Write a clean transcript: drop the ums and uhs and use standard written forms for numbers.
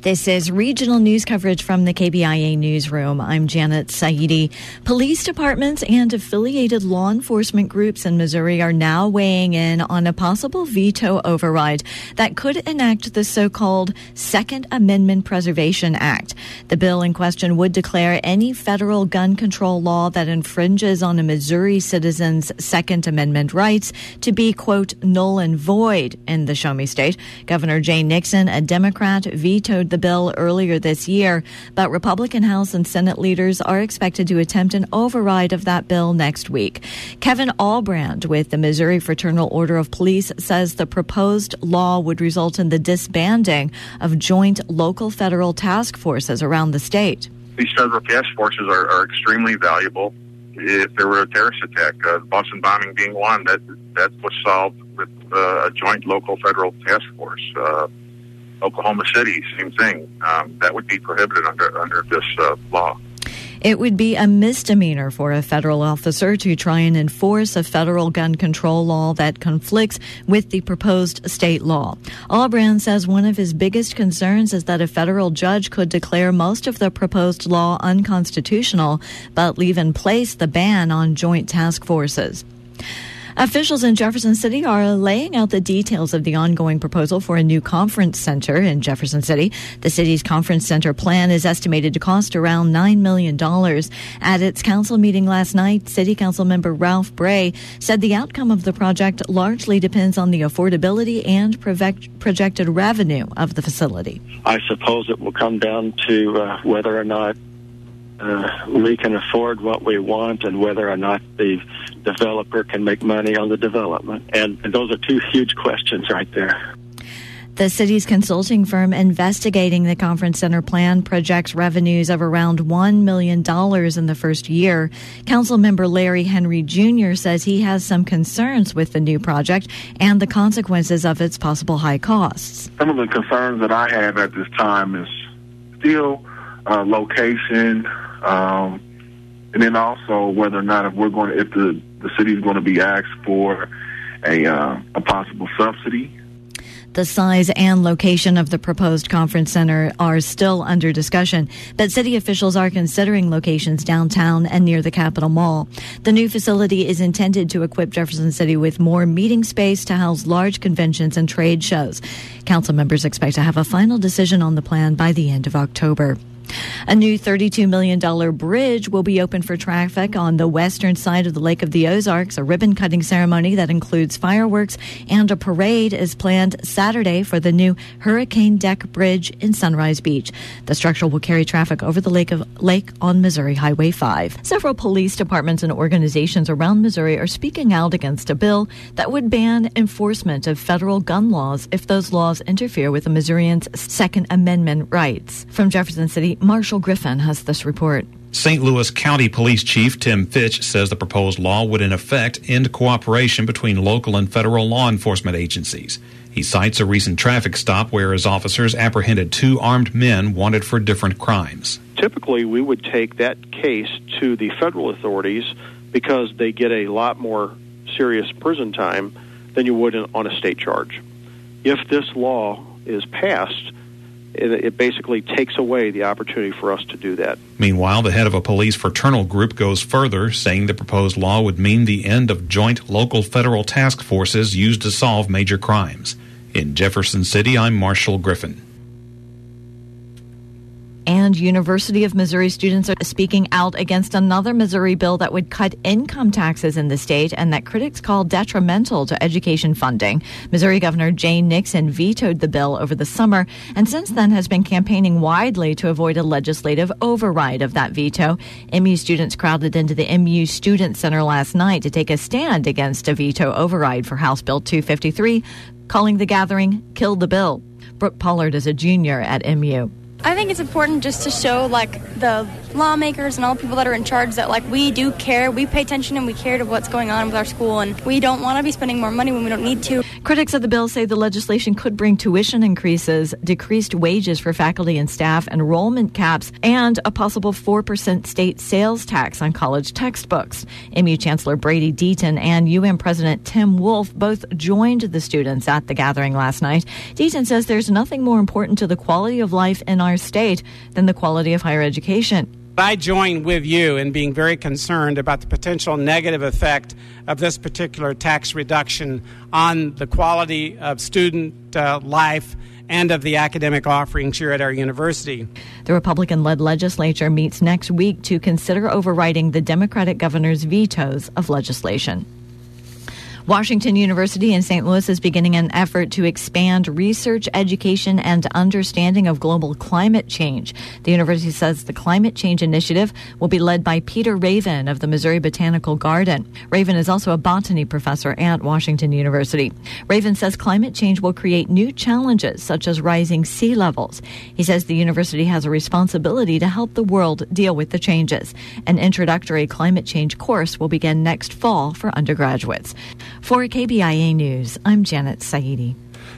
This is regional news coverage from the KBIA newsroom. I'm Janet Saidi. Police departments and affiliated law enforcement groups in Missouri are now weighing in on a possible veto override that could enact the so-called Second Amendment Preservation Act. The bill in question would declare any federal gun control law that infringes on a Missouri citizen's Second Amendment rights to be, quote, null and void in the Show Me State. Governor Jay Nixon, a Democrat, vetoed the bill earlier this year, but Republican House and Senate leaders are expected to attempt an override of that bill next week. Kevin Allbrand with the Missouri Fraternal Order of Police says the proposed law would result in the disbanding of joint local federal task forces around the state. These federal task forces are extremely valuable. If there were a terrorist attack, Boston bombing being one, that was solved with a joint local federal task force. Oklahoma City, same thing. That would be prohibited under this law. It would be a misdemeanor for a federal officer to try and enforce a federal gun control law that conflicts with the proposed state law. Allbrand says one of his biggest concerns is that a federal judge could declare most of the proposed law unconstitutional, but leave in place the ban on joint task forces. Officials in Jefferson City are laying out the details of the ongoing proposal for a new conference center in Jefferson City. The city's conference center plan is estimated to cost around $9 million. At its council meeting last night, City Council member Ralph Bray said the outcome of the project largely depends on the affordability and projected revenue of the facility. I suppose it will come down to whether or not we can afford what we want and whether or not the developer can make money on the development. And those are two huge questions right there. The city's consulting firm investigating the conference center plan projects revenues of around $1 million in the first year. Council member Larry Henry Jr. says he has some concerns with the new project and the consequences of its possible high costs. Some of the concerns that I have at this time is still location, and then also whether or not if the city is going to be asked for a possible subsidy. The size and location of the proposed conference center are still under discussion, but city officials are considering locations downtown and near the Capitol Mall. The new facility is intended to equip Jefferson City with more meeting space to house large conventions and trade shows. Council members expect to have a final decision on the plan by the end of October. A new $32 million bridge will be open for traffic on the western side of the Lake of the Ozarks. A ribbon-cutting ceremony that includes fireworks and a parade is planned Saturday for the new Hurricane Deck Bridge in Sunrise Beach. The structure will carry traffic over the lake on Missouri Highway 5. Several police departments and organizations around Missouri are speaking out against a bill that would ban enforcement of federal gun laws if those laws interfere with a Missourian's Second Amendment rights. From Jefferson City, Marshall Griffin has this report. St. Louis County Police Chief Tim Fitch says the proposed law would in effect end cooperation between local and federal law enforcement agencies. He cites a recent traffic stop where his officers apprehended two armed men wanted for different crimes. Typically, we would take that case to the federal authorities because they get a lot more serious prison time than you would on a state charge. If this law is passed, it basically takes away the opportunity for us to do that. Meanwhile, the head of a police fraternal group goes further, saying the proposed law would mean the end of joint local federal task forces used to solve major crimes. In Jefferson City, I'm Marshall Griffin. And University of Missouri students are speaking out against another Missouri bill that would cut income taxes in the state and that critics call detrimental to education funding. Missouri Governor Jay Nixon vetoed the bill over the summer and since then has been campaigning widely to avoid a legislative override of that veto. MU students crowded into the MU Student Center last night to take a stand against a veto override for House Bill 253, calling the gathering "Kill the Bill." Brooke Pollard is a junior at MU. I think it's important just to show the lawmakers and all the people that are in charge that, like, we do care, we pay attention and we care to what's going on with our school, and we don't want to be spending more money when we don't need to. Critics of the bill say the legislation could bring tuition increases, decreased wages for faculty and staff, enrollment caps, and a possible 4% state sales tax on college textbooks. MU Chancellor Brady Deaton and UM President Tim Wolf both joined the students at the gathering last night. Deaton says there's nothing more important to the quality of life in our state than the quality of higher education. I join with you in being very concerned about the potential negative effect of this particular tax reduction on the quality of student life and of the academic offerings here at our university. The Republican-led legislature meets next week to consider overriding the Democratic governor's vetoes of legislation. Washington University in St. Louis is beginning an effort to expand research, education, and understanding of global climate change. The university says the Climate Change Initiative will be led by Peter Raven of the Missouri Botanical Garden. Raven is also a botany professor at Washington University. Raven says climate change will create new challenges, such as rising sea levels. He says the university has a responsibility to help the world deal with the changes. An introductory climate change course will begin next fall for undergraduates. For KBIA News, I'm Janet Saidi.